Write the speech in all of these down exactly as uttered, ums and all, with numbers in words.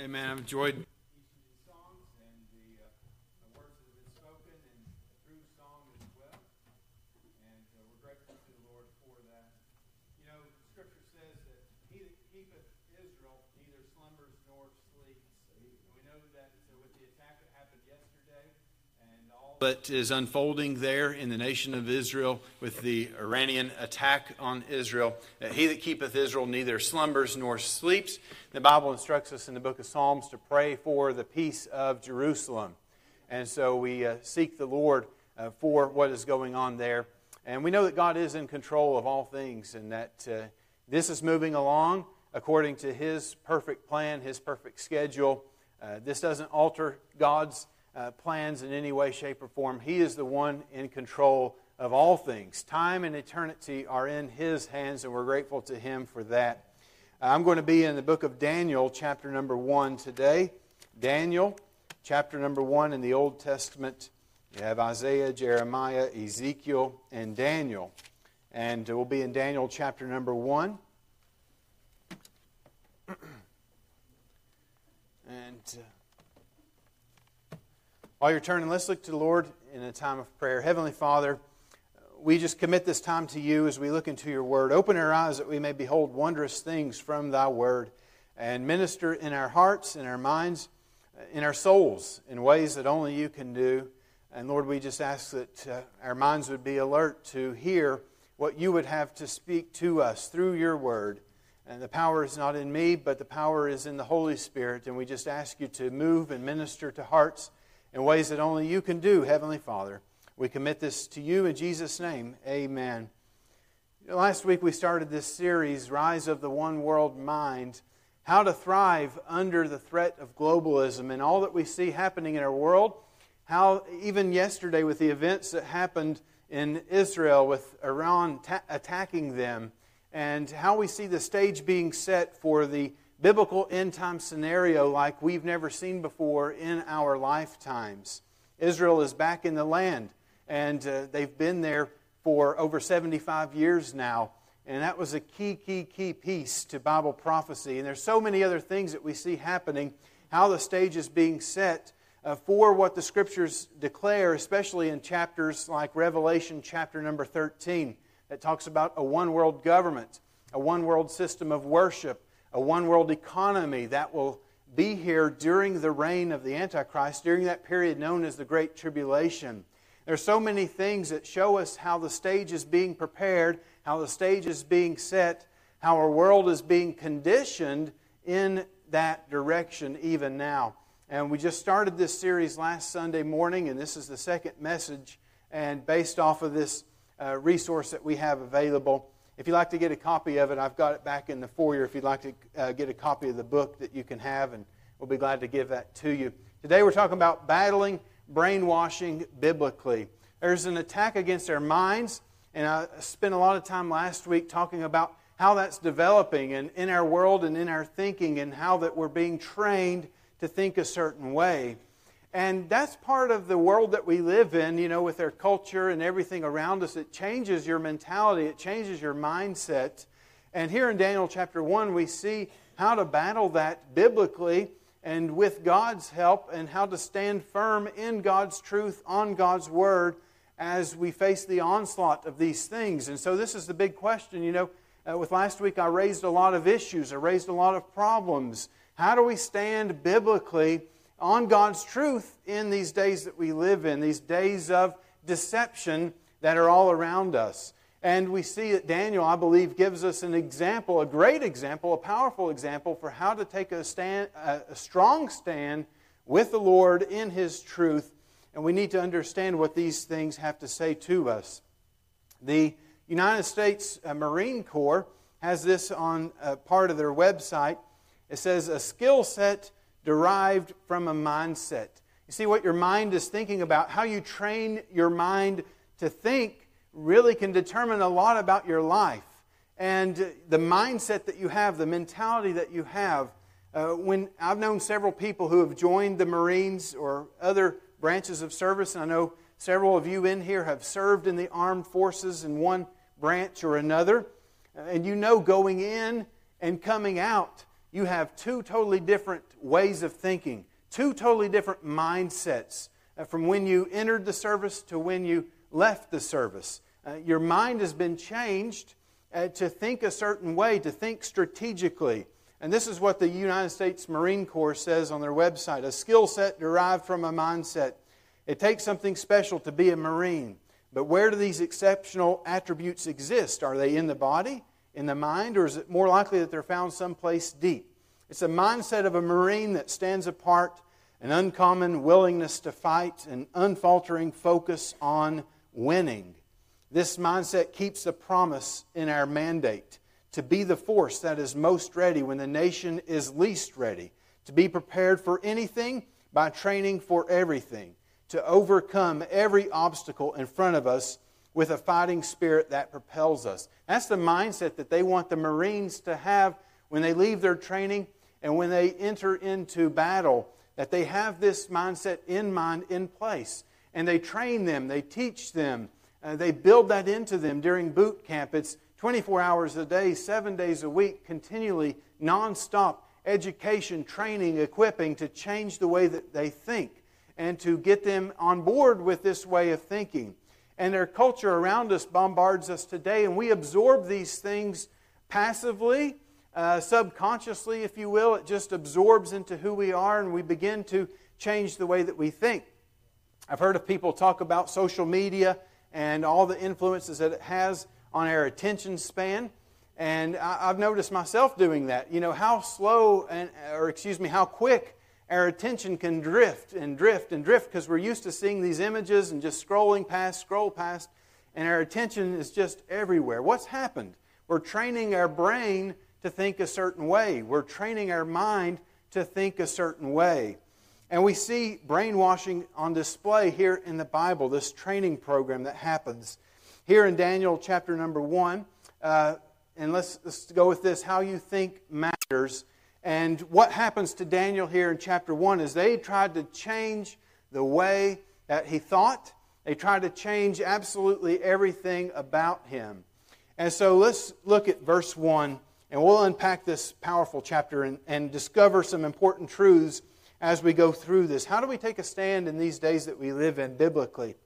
Amen. I've enjoyed these songs and the, uh, the words that have been spoken and through song as well. And uh, we're grateful to the Lord for that. You know, Scripture says that he that keepeth Israel neither slumbers nor sleeps. And we know that uh, with the attack that happened yesterday and all that is unfolding there in the nation of Israel with the Iranian attack on Israel. Uh, he that keepeth Israel neither slumbers nor sleeps. The Bible instructs us in the book of Psalms to pray for the peace of Jerusalem. And so we uh, seek the Lord uh, for what is going on there. And we know that God is in control of all things and that uh, this is moving along according to His perfect plan, His perfect schedule. Uh, this doesn't alter God's uh, plans in any way, shape, or form. He is the one in control of all things. Time and eternity are in His hands, and we're grateful to Him for that. I'm going to be in the book of Daniel, chapter number one today. Daniel, chapter number one in the Old Testament. You have Isaiah, Jeremiah, Ezekiel, and Daniel. And we'll be in Daniel chapter number one. And uh, while you're turning, let's look to the Lord in a time of prayer. Heavenly Father, we just commit this time to You as we look into Your Word. Open our eyes that we may behold wondrous things from Thy Word and minister in our hearts, in our minds, in our souls in ways that only You can do. And Lord, we just ask that uh, our minds would be alert to hear what You would have to speak to us through Your Word. And the power is not in me, but the power is in the Holy Spirit. And we just ask You to move and minister to hearts in ways that only You can do, Heavenly Father. We commit this to You in Jesus' name. Amen. You know, last week we started this series, Rise of the One World Mind, how to thrive under the threat of globalism and all that we see happening in our world. How even yesterday with the events that happened in Israel with Iran ta- attacking them, and how we see the stage being set for the biblical end-time scenario like we've never seen before in our lifetimes. Israel is back in the land. And uh, they've been there for over seventy-five years now. And that was a key, key, key piece to Bible prophecy. And there's so many other things that we see happening, how the stage is being set uh, for what the Scriptures declare, especially in chapters like Revelation chapter number thirteen, that talks about a one-world government, a one-world system of worship, a one-world economy that will be here during the reign of the Antichrist, during that period known as the Great Tribulation. There are so many things that show us how the stage is being prepared, how the stage is being set, how our world is being conditioned in that direction even now. And we just started this series last Sunday morning, and this is the second message, and based off of this uh, resource that we have available. If you'd like to get a copy of it, I've got it back in the foyer if you'd like to uh, get a copy of the book that you can have, and we'll be glad to give that to you. Today we're talking about battling brainwashing biblically. There's an attack against our minds, and I spent a lot of time last week talking about how that's developing and in our world and in our thinking, and how that we're being trained to think a certain way. And that's part of the world that we live in, you know, with our culture and everything around us. It changes your mentality, it changes your mindset. And here in Daniel chapter one, we see how to battle that biblically and with God's help, and how to stand firm in God's truth, on God's Word, as we face the onslaught of these things. And so this is the big question. You know, uh, with last week I raised a lot of issues, I raised a lot of problems. How do we stand biblically on God's truth in these days that we live in, these days of deception that are all around us? And we see that Daniel, I believe, gives us an example, a great example, a powerful example for how to take a stand, a strong stand with the Lord in His truth. And we need to understand what these things have to say to us. The United States Marine Corps has this on a part of their website. It says, a skill set derived from a mindset. You see, what your mind is thinking about, how you train your mind to think, really can determine a lot about your life. And the mindset that you have, the mentality that you have. Uh, when I've known several people who have joined the Marines or other branches of service, and I know several of you in here have served in the armed forces in one branch or another. And you know, going in and coming out, you have two totally different ways of thinking, two totally different mindsets uh, from when you entered the service to when you left the service. Uh, your mind has been changed uh, to think a certain way, to think strategically. And this is what the United States Marine Corps says on their website, a skill set derived from a mindset. It takes something special to be a Marine. But where do these exceptional attributes exist? Are they in the body, in the mind, or is it more likely that they're found someplace deep? It's a mindset of a Marine that stands apart, an uncommon willingness to fight, an unfaltering focus on winning. This mindset keeps the promise in our mandate to be the force that is most ready when the nation is least ready, to be prepared for anything by training for everything, to overcome every obstacle in front of us with a fighting spirit that propels us. That's the mindset that they want the Marines to have when they leave their training and when they enter into battle, that they have this mindset in mind, in place. And they train them, they teach them, uh, they build that into them during boot camp. It's twenty-four hours a day, seven days a week, continually, nonstop education, training, equipping to change the way that they think and to get them on board with this way of thinking. And their culture around us bombards us today, and we absorb these things passively, uh, subconsciously, if you will. It just absorbs into who we are, and we begin to change the way that we think. I've heard of people talk about social media and all the influences that it has on our attention span. And I've noticed myself doing that. You know, how slow, and or excuse me, how quick our attention can drift and drift and drift because we're used to seeing these images and just scrolling past, scroll past, and our attention is just everywhere. What's happened? We're training our brain to think a certain way. We're training our mind to think a certain way. And we see brainwashing on display here in the Bible, this training program that happens. Here in Daniel chapter number one, uh, and let's, let's go with this, how you think matters. And what happens to Daniel here in chapter one is they tried to change the way that he thought. They tried to change absolutely everything about him. And so let's look at verse one, and we'll unpack this powerful chapter and, and discover some important truths as we go through this. How do we take a stand in these days that we live in biblically?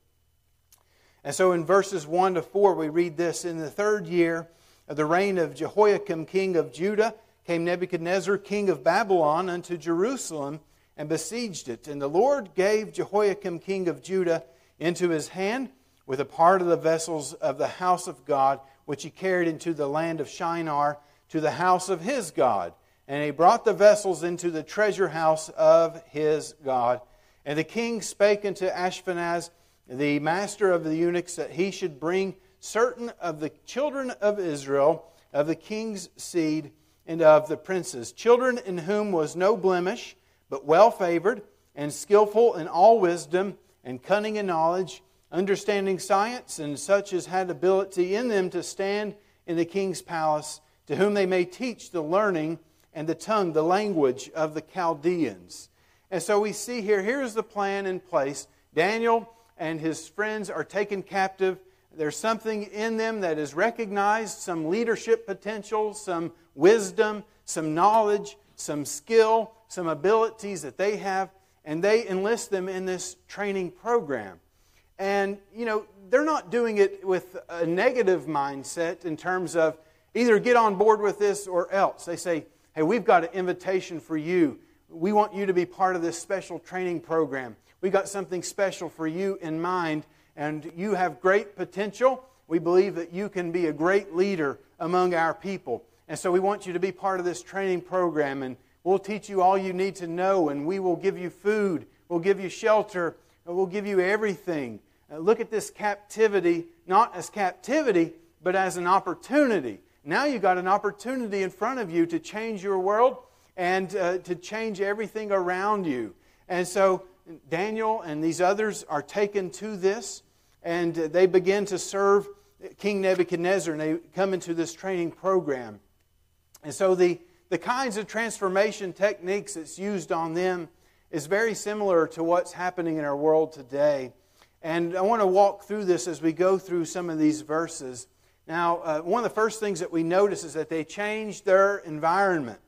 And so in verses one to four we read this, in the third year of the reign of Jehoiakim king of Judah came Nebuchadnezzar king of Babylon unto Jerusalem and besieged it. And the Lord gave Jehoiakim king of Judah into his hand with a part of the vessels of the house of God, which he carried into the land of Shinar to the house of his God. And he brought the vessels into the treasure house of his God. And the king spake unto Ashpenaz, the master of the eunuchs, that he should bring certain of the children of Israel, of the king's seed, and of the princes, children in whom was no blemish, but well favored, and skillful in all wisdom, and cunning in knowledge, understanding science, and such as had ability in them to stand in the king's palace, to whom they may teach the learning and the tongue, the language of the Chaldeans. And so we see here, here's the plan in place. Daniel and his friends are taken captive. There's something in them that is recognized, some leadership potential, some wisdom, some knowledge, some skill, some abilities that they have, and they enlist them in this training program. And, you know, they're not doing it with a negative mindset in terms of either get on board with this or else. They say, hey, we've got an invitation for you. We want you to be part of this special training program. We've got something special for you in mind, and you have great potential. We believe that you can be a great leader among our people. And so we want you to be part of this training program, and we'll teach you all you need to know, and we will give you food, we'll give you shelter, and we'll give you everything. Uh, look at this captivity, not as captivity, but as an opportunity. Now you've got an opportunity in front of you to change your world and uh, to change everything around you. And so Daniel and these others are taken to this, and they begin to serve King Nebuchadnezzar, and they come into this training program. And so the, the kinds of transformation techniques that's used on them is very similar to what's happening in our world today. And I want to walk through this as we go through some of these verses. Now, uh, one of the first things that we notice is that they changed their environment.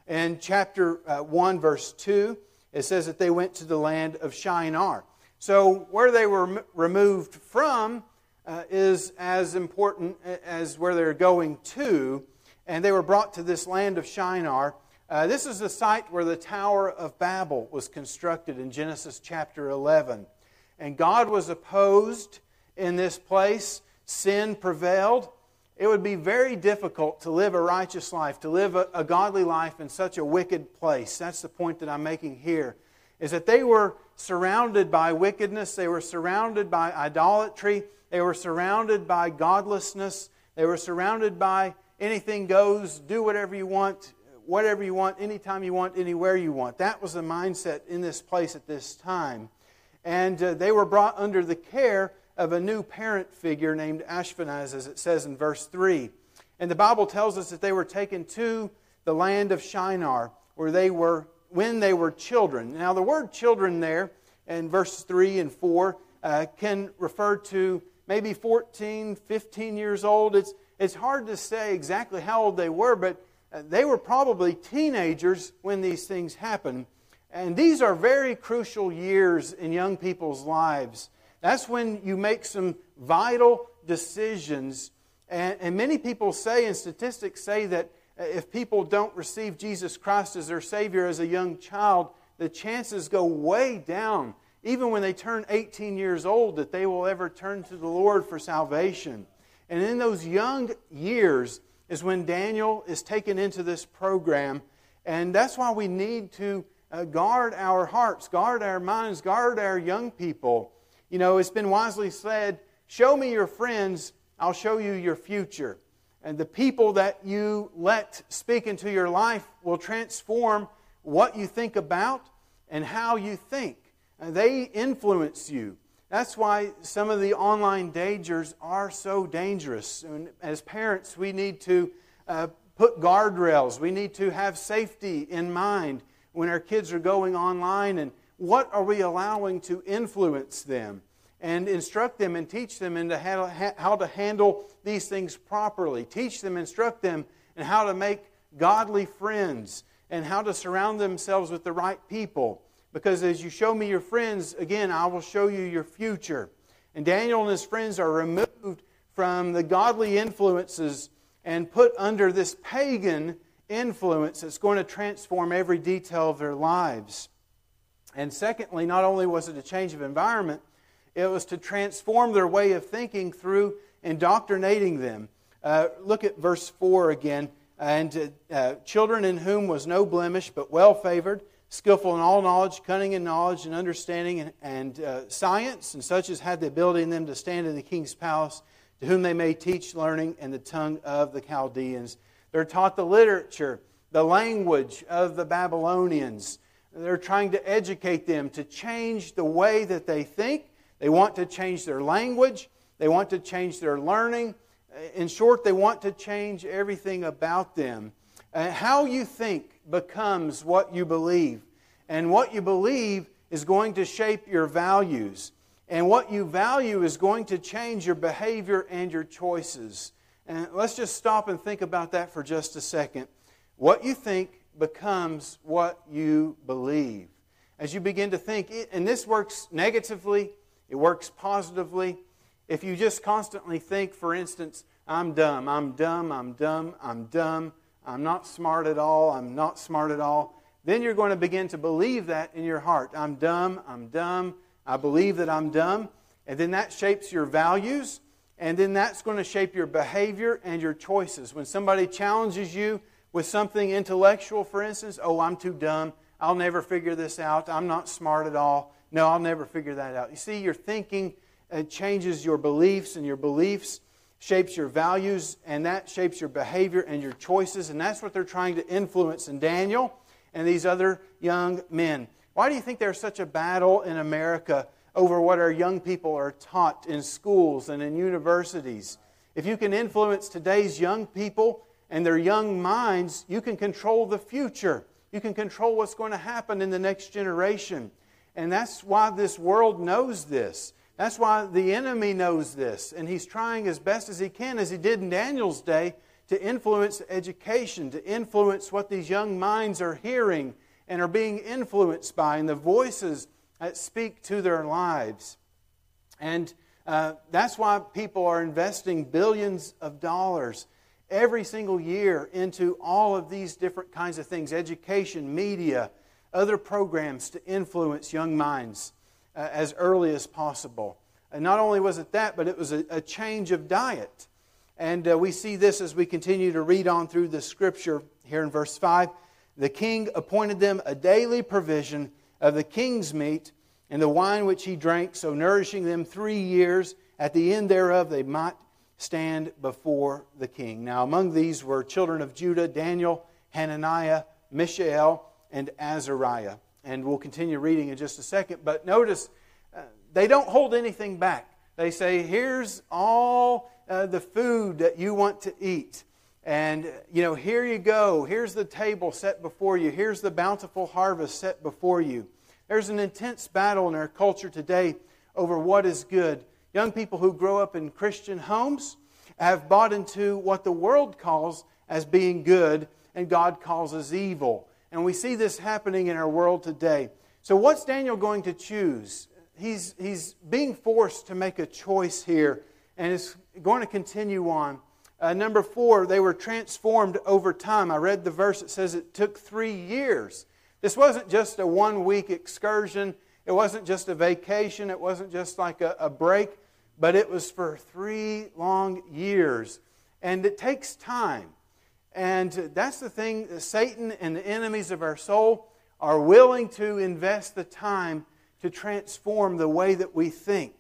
In chapter uh, one, verse two, it says that they went to the land of Shinar. So where they were m- removed from uh, is as important as where they're going to. And they were brought to this land of Shinar. Uh, this is the site where the Tower of Babel was constructed in Genesis chapter eleven. And God was opposed in this place. Sin prevailed. It would be very difficult to live a righteous life, to live a, a godly life in such a wicked place. That's the point that I'm making here, is that they were surrounded by wickedness. They were surrounded by idolatry. They were surrounded by godlessness. They were surrounded by anything goes, do whatever you want, whatever you want, anytime you want, anywhere you want. That was the mindset in this place at this time. And uh, they were brought under the care of a new parent figure named Ashpenaz, as it says in verse three. And the Bible tells us that they were taken to the land of Shinar, where they were, when they were children. Now the word children there, in verse three and four, uh, can refer to maybe fourteen, fifteen years old. It's, it's hard to say exactly how old they were, but they were probably teenagers when these things happened. And these are very crucial years in young people's lives. That's when you make some vital decisions. And, and many people say, and statistics say, that if people don't receive Jesus Christ as their Savior as a young child, the chances go way down, even when they turn eighteen years old, that they will ever turn to the Lord for salvation. And in those young years is when Daniel is taken into this program. And that's why we need to uh, guard our hearts, guard our minds, guard our young people. You know, it's been wisely said, show me your friends, I'll show you your future. And the people that you let speak into your life will transform what you think about and how you think. And they influence you. That's why some of the online dangers are so dangerous. And as parents, we need to uh, put guardrails. We need to have safety in mind when our kids are going online, and what are we allowing to influence them, and instruct them and teach them into how to handle these things properly. Teach them, instruct them in how to make godly friends and how to surround themselves with the right people. Because as you show me your friends, again, I will show you your future. And Daniel and his friends are removed from the godly influences and put under this pagan influence that's going to transform every detail of their lives. And secondly, not only was it a change of environment, it was to transform their way of thinking through indoctrinating them. Uh, look at verse four again. And uh, children in whom was no blemish, but well-favored, skillful in all knowledge, cunning in knowledge and understanding and, and uh, science, and such as had the ability in them to stand in the king's palace, to whom they may teach learning and the tongue of the Chaldeans. They're taught the literature, the language of the Babylonians. They're trying to educate them to change the way that they think. They want to change their language. They want to change their learning. In short, they want to change everything about them. Uh, how you think becomes what you believe. And what you believe is going to shape your values. And what you value is going to change your behavior and your choices. And let's just stop and think about that for just a second. What you think becomes what you believe. As you begin to think, and this works negatively, it works positively. If you just constantly think, for instance, I'm dumb, I'm dumb, I'm dumb, I'm dumb, I'm not smart at all, I'm not smart at all, then you're going to begin to believe that in your heart. I'm dumb, I'm dumb, I believe that I'm dumb. And then that shapes your values, and then that's going to shape your behavior and your choices. When somebody challenges you with something intellectual, for instance, oh, I'm too dumb, I'll never figure this out, I'm not smart at all, no, I'll never figure that out. You see, your thinking uh, changes your beliefs, and your beliefs shapes your values, and that shapes your behavior and your choices, and that's what they're trying to influence in Daniel and these other young men. Why do you think there's such a battle in America over what our young people are taught in schools and in universities? If you can influence today's young people and their young minds, you can control the future. You can control what's going to happen in the next generation. And that's why this world knows this. That's why the enemy knows this. And he's trying as best as he can, as he did in Daniel's day, to influence education, to influence what these young minds are hearing and are being influenced by, and the voices that speak to their lives. And uh, that's why people are investing billions of dollars every single year into all of these different kinds of things: education, media, other programs to influence young minds uh, as early as possible. And not only was it that, but it was a, a change of diet. And uh, we see this as we continue to read on through the Scripture here in verse five. The king appointed them a daily provision of the king's meat and the wine which he drank, so nourishing them three years. At the end thereof they might stand before the king. Now among these were children of Judah: Daniel, Hananiah, Mishael, and Azariah. And we'll continue reading in just a second. But notice, uh, they don't hold anything back. They say, here's all uh, the food that you want to eat. And, you know, here you go. Here's the table set before you. Here's the bountiful harvest set before you. There's an intense battle in our culture today over what is good. Young people who grow up in Christian homes have bought into what the world calls as being good and God calls as evil. And we see this happening in our world today. So what's Daniel going to choose? He's, he's being forced to make a choice here, and it's going to continue on. Uh, number four, they were transformed over time. I read the verse, it says it took three years. This wasn't just a one-week excursion. It wasn't just a vacation. It wasn't just like a, a break. But it was for three long years. And it takes time. And that's the thing, Satan and the enemies of our soul are willing to invest the time to transform the way that we think.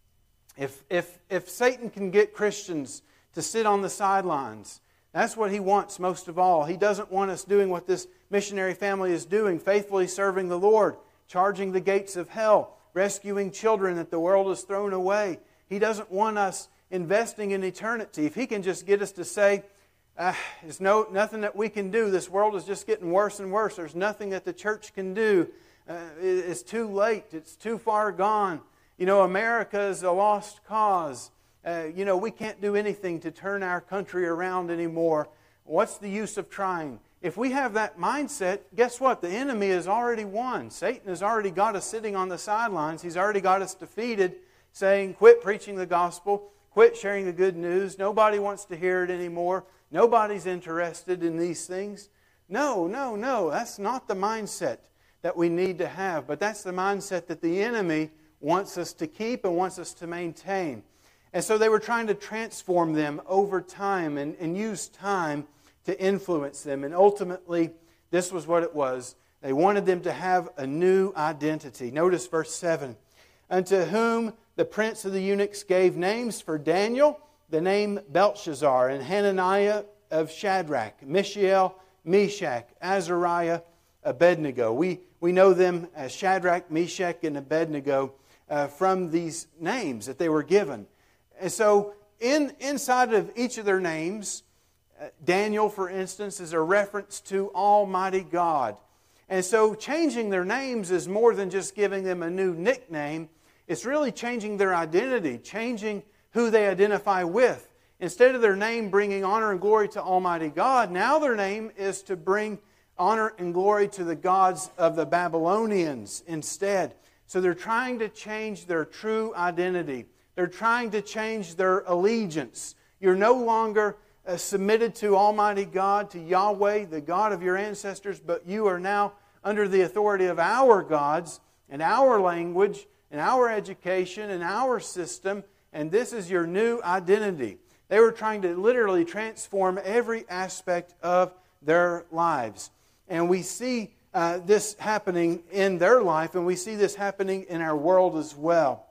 If, if, if Satan can get Christians to sit on the sidelines, that's what he wants most of all. He doesn't want us doing what this missionary family is doing, faithfully serving the Lord, charging the gates of hell, rescuing children that the world has thrown away. He doesn't want us investing in eternity. If he can just get us to say, ah, there's no, nothing that we can do, this world is just getting worse and worse, there's nothing that the church can do, uh, it's too late, it's too far gone, you know, America is a lost cause, uh, you know, we can't do anything to turn our country around anymore. What's the use of trying? If we have that mindset, guess what? The enemy has already won. Satan has already got us sitting on the sidelines. He's already got us defeated, saying, quit preaching the gospel, quit sharing the good news. Nobody wants to hear it anymore. Nobody's interested in these things. No, no, no. That's not the mindset that we need to have. But that's the mindset that the enemy wants us to keep and wants us to maintain. And so they were trying to transform them over time and, and use time to influence them. And ultimately, this was what it was. They wanted them to have a new identity. Notice verse seven. Unto whom the prince of the eunuchs gave names: for Daniel, the name Belshazzar, and Hananiah of Shadrach, Mishael, Meshach, Azariah, Abednego. We, we know them as Shadrach, Meshach, and Abednego uh, from these names that they were given. And so in, inside of each of their names, uh, Daniel, for instance, is a reference to Almighty God. And so changing their names is more than just giving them a new nickname. It's really changing their identity, changing who they identify with. Instead of their name bringing honor and glory to Almighty God, now their name is to bring honor and glory to the gods of the Babylonians instead. So they're trying to change their true identity. They're trying to change their allegiance. You're no longer uh, submitted to Almighty God, to Yahweh, the God of your ancestors, but you are now under the authority of our gods and our language and our education and our system, and this is your new identity. They were trying to literally transform every aspect of their lives. And we see uh, this happening in their life, and we see this happening in our world as well.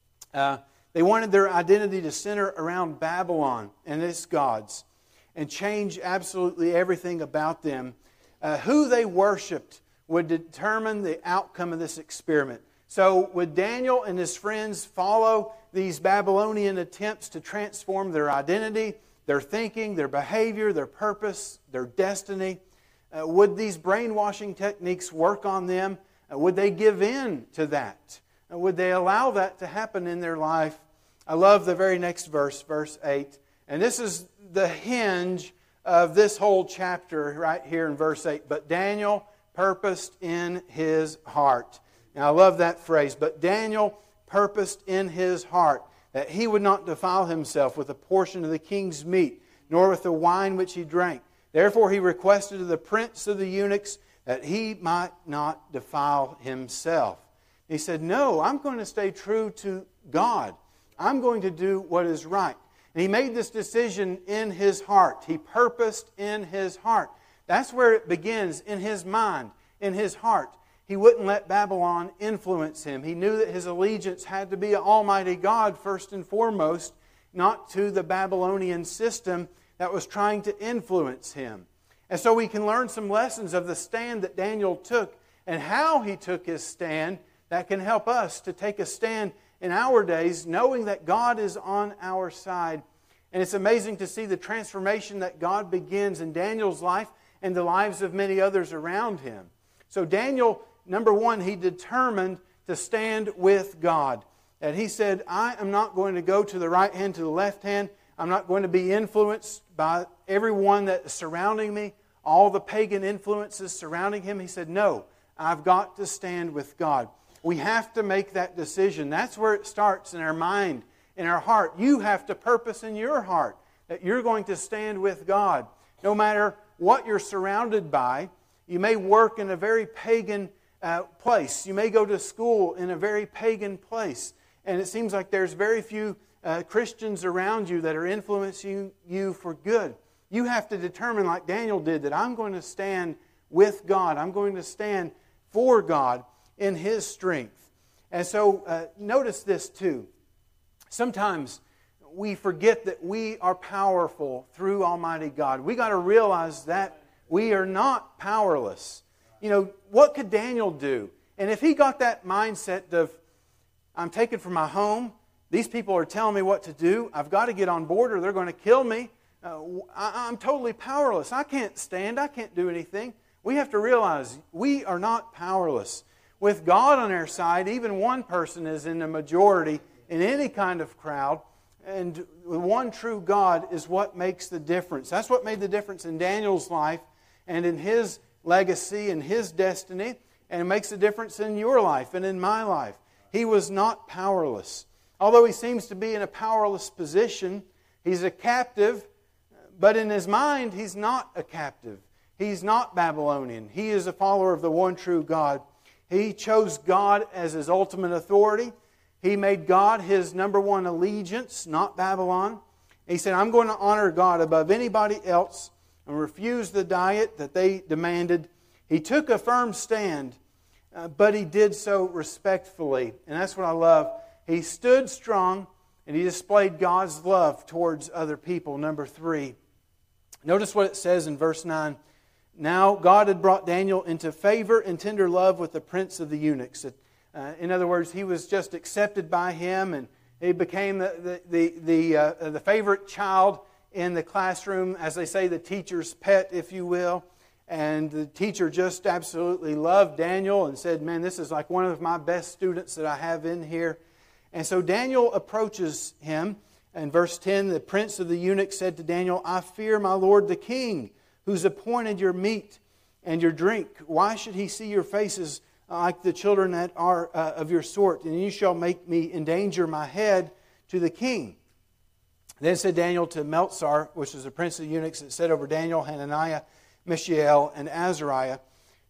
Uh, they wanted their identity to center around Babylon and its gods and change absolutely everything about them. Uh, who they worshipped would determine the outcome of this experiment. So would Daniel and his friends follow these Babylonian attempts to transform their identity, their thinking, their behavior, their purpose, their destiny? Uh, would these brainwashing techniques work on them? Uh, would they give in to that? Uh, would they allow that to happen in their life? I love the very next verse, verse eight. And this is the hinge of this whole chapter right here in verse eight. But Daniel purposed in his heart. And I love that phrase. But Daniel purposed in his heart that he would not defile himself with a portion of the king's meat, nor with the wine which he drank. Therefore he requested of the prince of the eunuchs that he might not defile himself. He said, no, I'm going to stay true to God. I'm going to do what is right. And he made this decision in his heart. He purposed in his heart. That's where it begins, in his mind, in his heart. He wouldn't let Babylon influence him. He knew that his allegiance had to be to Almighty God first and foremost, not to the Babylonian system that was trying to influence him. And so we can learn some lessons of the stand that Daniel took and how he took his stand that can help us to take a stand in our days, knowing that God is on our side. And it's amazing to see the transformation that God begins in Daniel's life and the lives of many others around him. So Daniel, number one, he determined to stand with God. And he said, I am not going to go to the right hand, to the left hand. I'm not going to be influenced by everyone that is surrounding me, all the pagan influences surrounding him. He said, no, I've got to stand with God. We have to make that decision. That's where it starts, in our mind, in our heart. You have to purpose in your heart that you're going to stand with God. No matter what you're surrounded by, you may work in a very pagan uh, place. You may go to school in a very pagan place. And it seems like there's very few uh, Christians around you that are influencing you for good. You have to determine, like Daniel did, that I'm going to stand with God. I'm going to stand for God in His strength. And so uh, notice this too. Sometimes we forget that we are powerful through Almighty God. We got to realize that we are not powerless. You know, what could Daniel do? And if he got that mindset of, I'm taken from my home, these people are telling me what to do, I've got to get on board or they're going to kill me, uh, I, I'm totally powerless. I can't stand, I can't do anything. We have to realize we are not powerless. With God on our side, even one person is in the majority in any kind of crowd. And the one true God is what makes the difference. That's what made the difference in Daniel's life and in his legacy and his destiny. And it makes a difference in your life and in my life. He was not powerless. Although he seems to be in a powerless position, he's a captive. But in his mind, he's not a captive. He's not Babylonian. He is a follower of the one true God. He chose God as his ultimate authority. He made God his number one allegiance, not Babylon. He said, I'm going to honor God above anybody else, and refuse the diet that they demanded. He took a firm stand, uh, but he did so respectfully. And that's what I love. He stood strong, and he displayed God's love towards other people. Number three. Notice what it says in verse nine. Now God had brought Daniel into favor and tender love with the prince of the eunuchs. Uh, in other words, he was just accepted by him, and he became the the the the, uh, the favorite child in the classroom, as they say, the teacher's pet, if you will. And the teacher just absolutely loved Daniel and said, man, this is like one of my best students that I have in here. And so Daniel approaches him. In verse ten, the prince of the eunuchs said to Daniel, I fear my lord the king, who's appointed your meat and your drink. Why should he see your faces like the children that are uh, of your sort? And you shall make me endanger my head to the king. Then said Daniel to Meltzar, which was the prince of the eunuchs that said over Daniel, Hananiah, Mishael, and Azariah,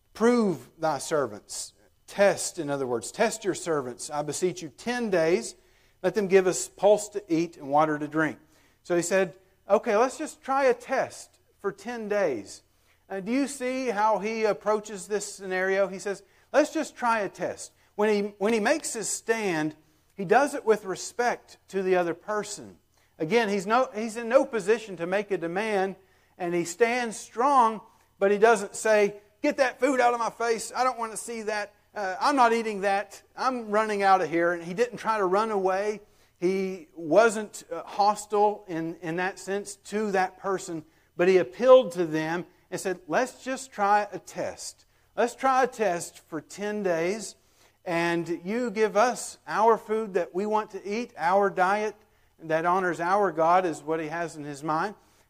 prove thy servants. Test, in other words, test your servants. I beseech you, ten days. Let them give us pulse to eat and water to drink. So he said, okay, let's just try a test for ten days. Uh, do you see how he approaches this scenario? He says, let's just try a test. When he, when he makes his stand, he does it with respect to the other person. Again, he's, no, he's in no position to make a demand, and he stands strong, but he doesn't say, get that food out of my face. I don't want to see that. Uh, I'm not eating that. I'm running out of here. And he didn't try to run away. He wasn't uh, hostile in, in that sense to that person, but he appealed to them and said, let's just try a test. Let's try a test for ten days, and you give us our food that we want to eat, our diet that honors our God is what he has in his mind.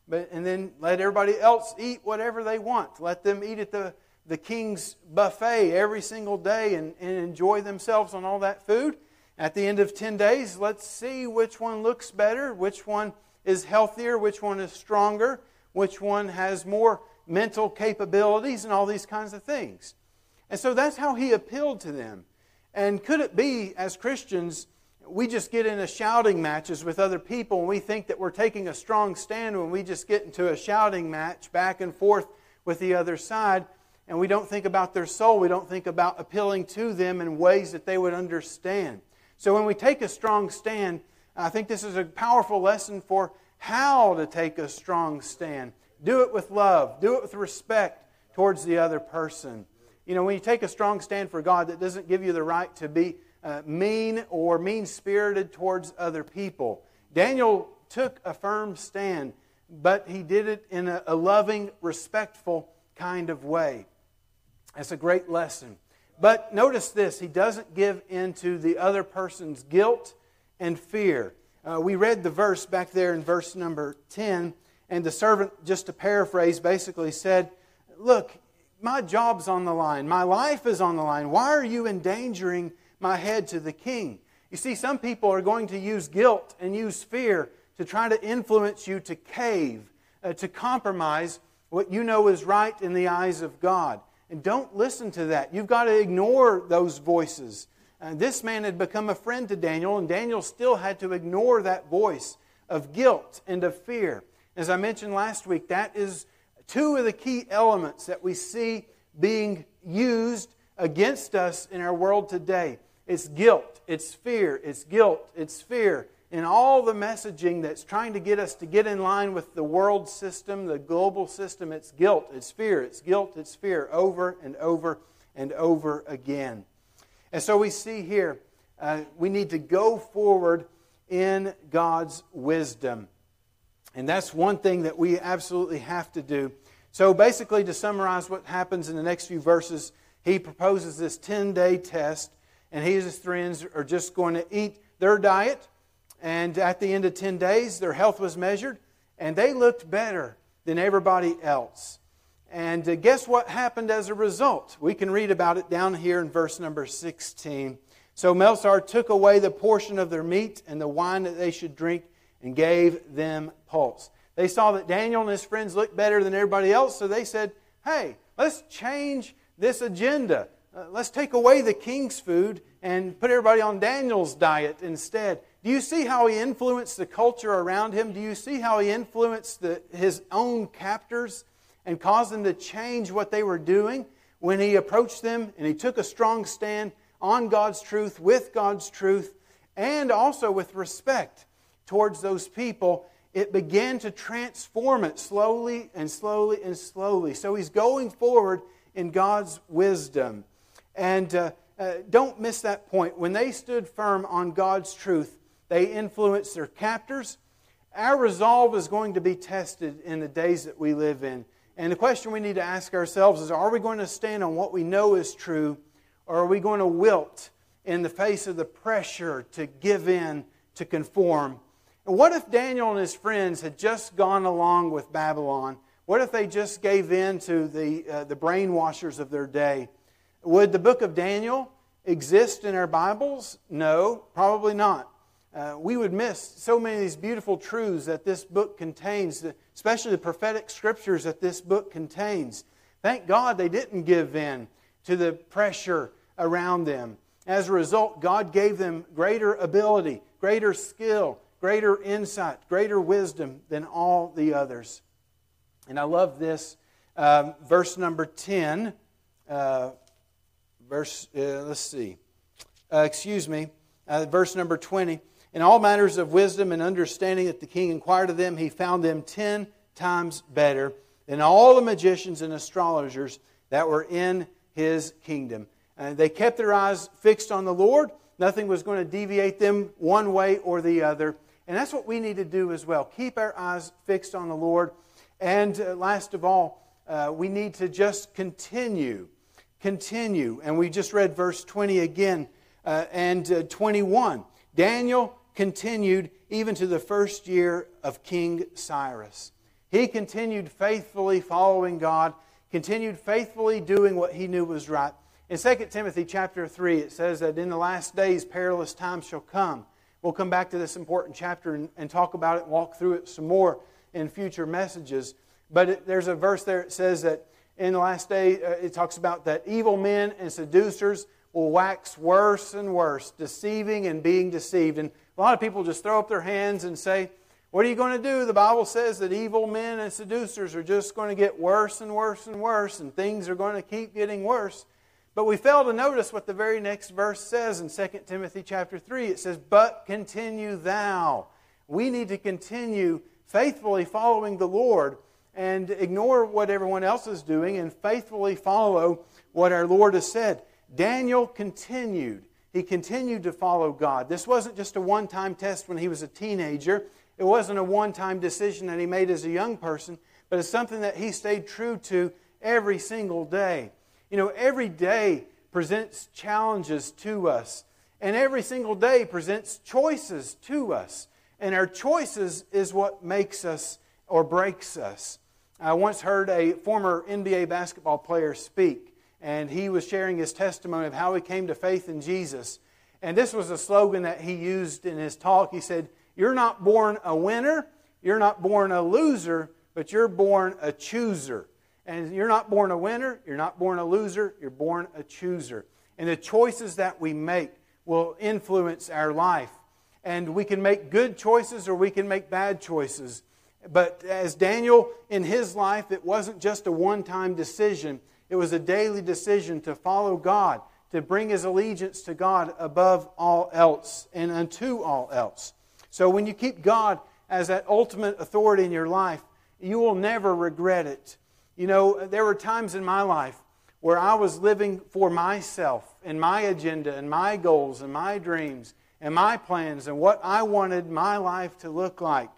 but and then let everybody else eat whatever they want. Let them eat at the, the king's buffet every single day and, and enjoy themselves on all that food. At the end of ten days, let's see which one looks better, which one is healthier, which one is stronger, which one has more mental capabilities, and all these kinds of things. And so that's how he appealed to them. And could it be, as Christians, we just get into shouting matches with other people and we think that we're taking a strong stand when we just get into a shouting match back and forth with the other side, and we don't think about their soul, we don't think about appealing to them in ways that they would understand. So when we take a strong stand, I think this is a powerful lesson for how to take a strong stand. Do it with love. Do it with respect towards the other person. You know, when you take a strong stand for God, that doesn't give you the right to be uh, mean or mean-spirited towards other people. Daniel took a firm stand, but he did it in a, a loving, respectful kind of way. That's a great lesson. But notice this, he doesn't give in to the other person's guilt and fear. Uh, we read the verse back there in verse number ten, and the servant, just to paraphrase, basically said, look, my job's on the line. My life is on the line. Why are you endangering my head to the king? You see, some people are going to use guilt and use fear to try to influence you to cave, uh, to compromise what you know is right in the eyes of God. And don't listen to that. You've got to ignore those voices. Uh, this man had become a friend to Daniel, and Daniel still had to ignore that voice of guilt and of fear. As I mentioned last week, that is two of the key elements that we see being used against us in our world today. It's guilt, it's fear, it's guilt, it's fear. And all the messaging that's trying to get us to get in line with the world system, the global system, it's guilt, it's fear, it's guilt, it's fear, over and over and over again. And so we see here, uh, we need to go forward in God's wisdom. And that's one thing that we absolutely have to do. So basically, to summarize what happens in the next few verses, he proposes this ten-day test, and he and his friends are just going to eat their diet. And at the end of ten days, their health was measured, and they looked better than everybody else. And uh, guess what happened as a result? We can read about it down here in verse number sixteen. So Melzar took away the portion of their meat and the wine that they should drink and gave them pulse. They saw that Daniel and his friends looked better than everybody else, so they said, hey, let's change this agenda. Uh, let's take away the king's food and put everybody on Daniel's diet instead. Do you see how he influenced the culture around him? Do you see how he influenced the, his own captors and caused them to change what they were doing when he approached them and he took a strong stand on God's truth, with God's truth, and also with respect towards those people? It began to transform it slowly and slowly and slowly. So he's going forward in God's wisdom. And uh, uh, don't miss that point. When they stood firm on God's truth, they influenced their captors. Our resolve is going to be tested in the days that we live in. And the question we need to ask ourselves is, are we going to stand on what we know is true, or are we going to wilt in the face of the pressure to give in, to conform? And what if Daniel and his friends had just gone along with Babylon? What if they just gave in to the, uh, the brainwashers of their day? Would the book of Daniel exist in our Bibles? No, probably not. Uh, we would miss so many of these beautiful truths that this book contains, especially the prophetic scriptures that this book contains. Thank God they didn't give in to the pressure around them. As a result, God gave them greater ability, greater skill, greater insight, greater wisdom than all the others. And I love this, um, verse number ten, uh, verse, uh, let's see, uh, excuse me, uh, verse number twenty. In all matters of wisdom and understanding that the king inquired of them, he found them ten times better than all the magicians and astrologers that were in his kingdom. And they kept their eyes fixed on the Lord. Nothing was going to deviate them one way or the other. And that's what we need to do as well. Keep our eyes fixed on the Lord. And uh, last of all, uh, we need to just continue. Continue. And we just read verse twenty again uh, and uh, twenty-one. Daniel continued even to the first year of King Cyrus. He continued faithfully following God, continued faithfully doing what he knew was right. In Second Timothy chapter three, it says that in the last days perilous times shall come. We'll come back to this important chapter and, and talk about it and walk through it some more in future messages. But it, there's a verse there that says that in the last day, uh, it talks about that evil men and seducers will wax worse and worse, deceiving and being deceived. And a lot of people just throw up their hands and say, what are you going to do? The Bible says that evil men and seducers are just going to get worse and worse and worse, and things are going to keep getting worse. But we fail to notice what the very next verse says in Second Timothy chapter three. It says, but continue thou. We need to continue faithfully following the Lord and ignore what everyone else is doing and faithfully follow what our Lord has said. Daniel continued. He continued to follow God. This wasn't just a one-time test when he was a teenager. It wasn't a one-time decision that he made as a young person, but it's something that he stayed true to every single day. You know, every day presents challenges to us, and every single day presents choices to us. And our choices is what makes us or breaks us. I once heard a former N B A basketball player speak, and he was sharing his testimony of how he came to faith in Jesus. And this was a slogan that he used in his talk. He said, you're not born a winner, you're not born a loser, but you're born a chooser. And you're not born a winner, you're not born a loser, you're born a chooser. And the choices that we make will influence our life. And we can make good choices or we can make bad choices. But as Daniel, in his life, it wasn't just a one-time decision. It was a daily decision to follow God, to bring his allegiance to God above all else and unto all else. So when you keep God as that ultimate authority in your life, you will never regret it. You know, there were times in my life where I was living for myself and my agenda and my goals and my dreams and my plans and what I wanted my life to look like.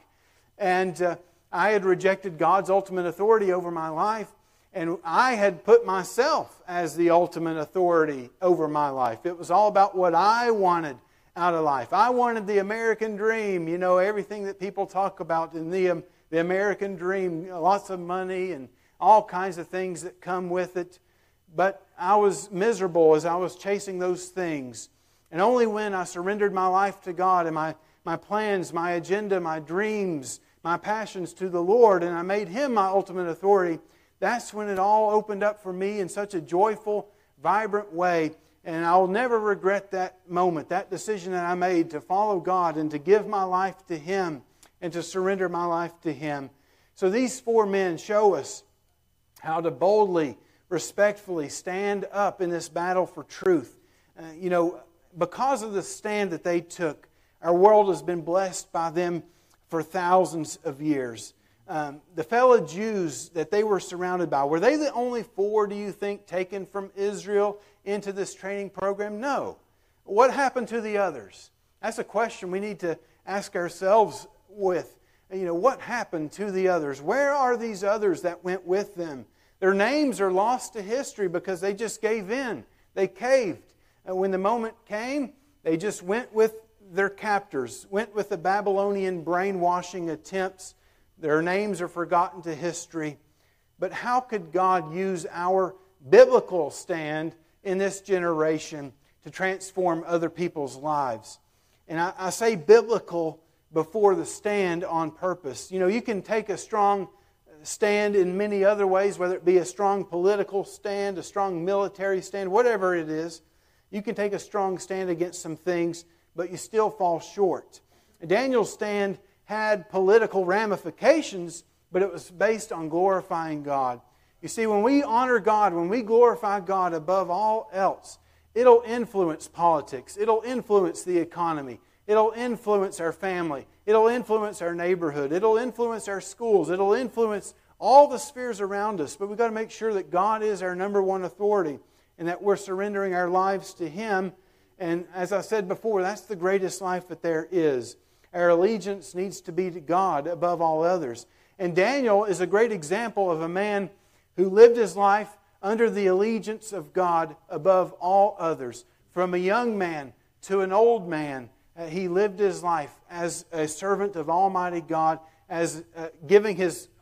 And uh, I had rejected God's ultimate authority over my life, and I had put myself as the ultimate authority over my life. It was all about what I wanted out of life. I wanted the American dream, you know, everything that people talk about in the, um, the American dream, you know, lots of money and all kinds of things that come with it. But I was miserable as I was chasing those things. And only when I surrendered my life to God and my, my plans, my agenda, my dreams, my passions to the Lord, and I made Him my ultimate authority, that's when it all opened up for me in such a joyful, vibrant way. And I'll never regret that moment, that decision that I made to follow God and to give my life to Him and to surrender my life to Him. So these four men show us how to boldly, respectfully stand up in this battle for truth. Uh, you know, because of the stand that they took, our world has been blessed by them for thousands of years. Um, the fellow Jews that they were surrounded by, were they the only four, do you think, taken from Israel into this training program? No. What happened to the others? That's a question we need to ask ourselves with. You know, what happened to the others? Where are these others that went with them? Their names are lost to history because they just gave in. They caved. And when the moment came, they just went with their captors, went with the Babylonian brainwashing attempts. Their names are forgotten to history. But how could God use our biblical stand in this generation to transform other people's lives? And I, I say biblical before the stand on purpose. You know, you can take a strong stand in many other ways, whether it be a strong political stand, a strong military stand, whatever it is. You can take a strong stand against some things, but you still fall short. Daniel's stand had political ramifications, but it was based on glorifying God. You see, when we honor God, when we glorify God above all else, it'll influence politics. It'll influence the economy. It'll influence our family. It'll influence our neighborhood. It'll influence our schools. It'll influence all the spheres around us. But we've got to make sure that God is our number one authority and that we're surrendering our lives to Him. And as I said before, that's the greatest life that there is. Our allegiance needs to be to God above all others. And Daniel is a great example of a man who lived his life under the allegiance of God above all others. From a young man to an old man, uh, he lived his life as a servant of Almighty God, as uh, giving his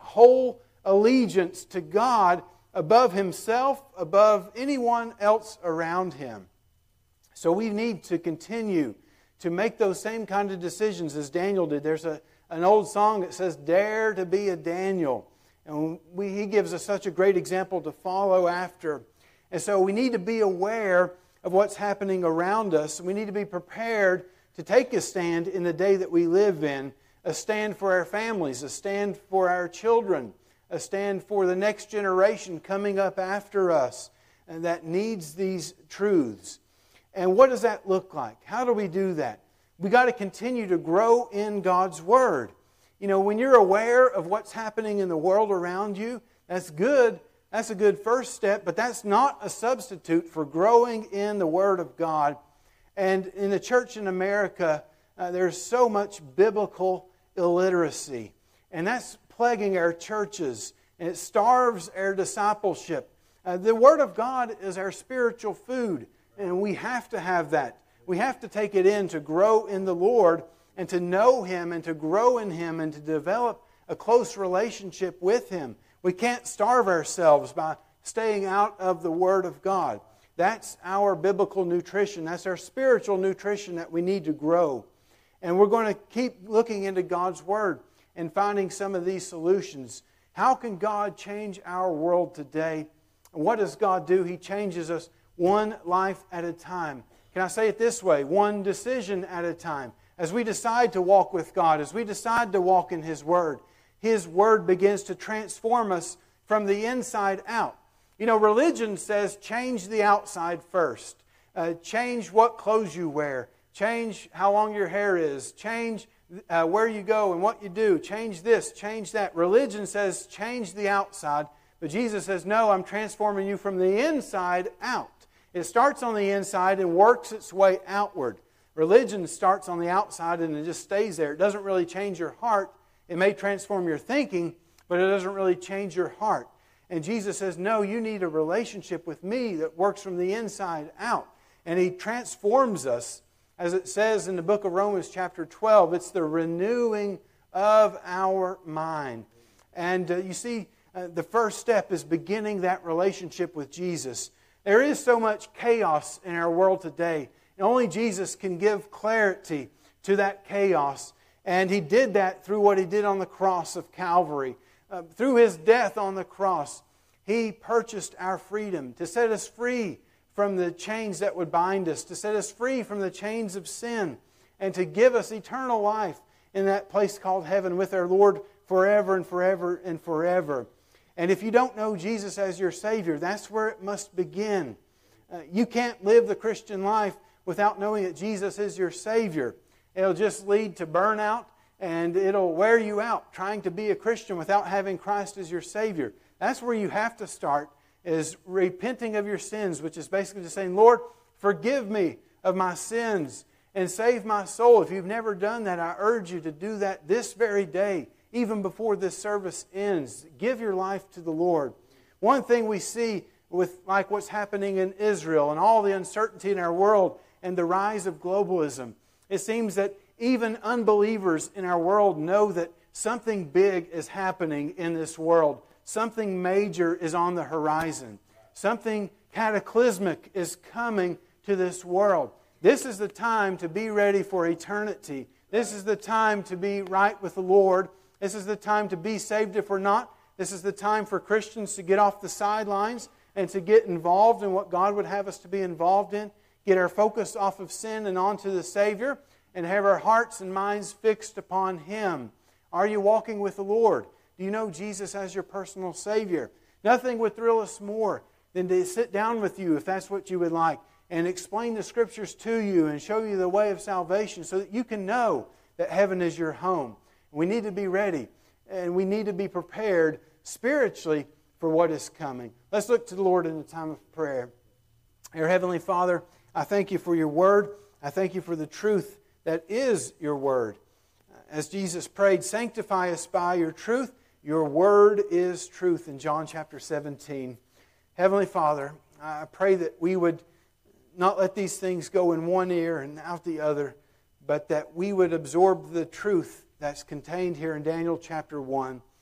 whole allegiance to God above himself, above anyone else around him. So we need to continue to make those same kind of decisions as Daniel did. There's a, an old song that says, "Dare to be a Daniel." And we, he gives us such a great example to follow after. And so we need to be aware of what's happening around us. We need to be prepared to take a stand in the day that we live in, a stand for our families, a stand for our children, a stand for the next generation coming up after us, and that needs these truths. And what does that look like? How do we do that? We've got to continue to grow in God's Word. You know, when you're aware of what's happening in the world around you, that's good. That's a good first step, but that's not a substitute for growing in the Word of God. And in the church in America, uh, there's so much biblical illiteracy. And that's plaguing our churches. And it starves our discipleship. Uh, the Word of God is our spiritual food. And we have to have that. We have to take it in to grow in the Lord and to know Him and to grow in Him and to develop a close relationship with Him. We can't starve ourselves by staying out of the Word of God. That's our biblical nutrition. That's our spiritual nutrition that we need to grow. And we're going to keep looking into God's Word and finding some of these solutions. How can God change our world today? And what does God do? He changes us one life at a time. Can I say it this way? One decision at a time. As we decide to walk with God, as we decide to walk in His Word, His Word begins to transform us from the inside out. You know, religion says change the outside first. Uh, change what clothes you wear. Change how long your hair is. Change uh, where you go and what you do. Change this, change that. Religion says change the outside. But Jesus says, no, I'm transforming you from the inside out. It starts on the inside and works its way outward. Religion starts on the outside and it just stays there. It doesn't really change your heart. It may transform your thinking, but it doesn't really change your heart. And Jesus says, no, you need a relationship with me that works from the inside out. And He transforms us, as it says in the book of Romans chapter twelve. It's the renewing of our mind. And uh, you see, uh, the first step is beginning that relationship with Jesus. There is so much chaos in our world today. And only Jesus can give clarity to that chaos. And He did that through what He did on the cross of Calvary. Uh, through His death on the cross, He purchased our freedom to set us free from the chains that would bind us, to set us free from the chains of sin, and to give us eternal life in that place called heaven with our Lord forever and forever and forever. And if you don't know Jesus as your Savior, that's where it must begin. Uh, you can't live the Christian life without knowing that Jesus is your Savior. It'll just lead to burnout, and it'll wear you out trying to be a Christian without having Christ as your Savior. That's where you have to start, is repenting of your sins, which is basically just saying, Lord, forgive me of my sins and save my soul. If you've never done that, I urge you to do that this very day, even before this service ends. Give your life to the Lord. One thing we see with like what's happening in Israel and all the uncertainty in our world and the rise of globalism, it seems that even unbelievers in our world know that something big is happening in this world. Something major is on the horizon. Something cataclysmic is coming to this world. This is the time to be ready for eternity. This is the time to be right with the Lord. This is the time to be saved if we're not. This is the time for Christians to get off the sidelines and to get involved in what God would have us to be involved in. Get our focus off of sin and onto the Savior, and have our hearts and minds fixed upon Him. Are you walking with the Lord? Do you know Jesus as your personal Savior? Nothing would thrill us more than to sit down with you, if that's what you would like, and explain the Scriptures to you and show you the way of salvation so that you can know that heaven is your home. We need to be ready, and we need to be prepared spiritually for what is coming. Let's look to the Lord in a time of prayer. Our Heavenly Father, I thank You for Your Word. I thank You for the truth that is Your Word. As Jesus prayed, sanctify us by Your truth. Your Word is truth in John chapter seventeen. Heavenly Father, I pray that we would not let these things go in one ear and out the other, but that we would absorb the truth that's contained here in Daniel chapter one.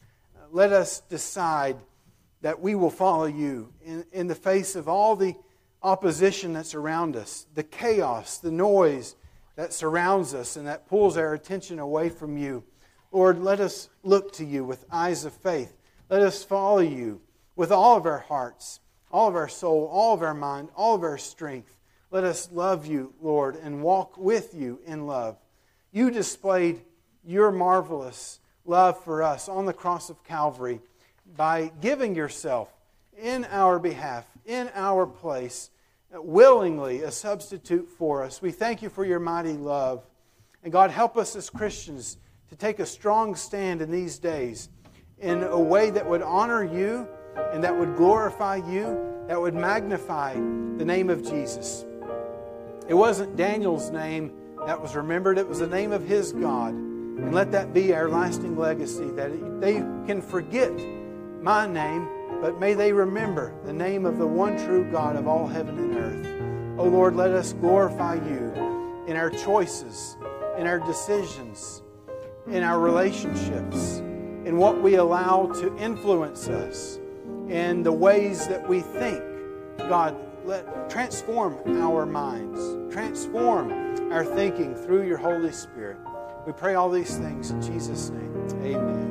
let us decide that we will follow you in, in the face of all the opposition that's around us, the chaos, the noise that surrounds us and that pulls our attention away from you. Lord, let us look to you with eyes of faith. Let us follow you with all of our hearts, all of our soul, all of our mind, all of our strength. Let us love you, Lord, and walk with you in love. You displayed your marvelous love for us on the cross of Calvary by giving yourself in our behalf, in our place, willingly a substitute for us. We thank you for your mighty love. And God, help us as Christians to take a strong stand in these days in a way that would honor you and that would glorify you, that would magnify the name of Jesus. It wasn't Daniel's name that was remembered, it was the name of his God. And let that be our lasting legacy, that they can forget my name, but may they remember the name of the one true God of all heaven and earth. Oh Lord, let us glorify you in our choices, in our decisions, in our relationships, in what we allow to influence us, in the ways that we think. God, let transform our minds, transform our thinking through your Holy Spirit. We pray all these things in Jesus' name. Amen.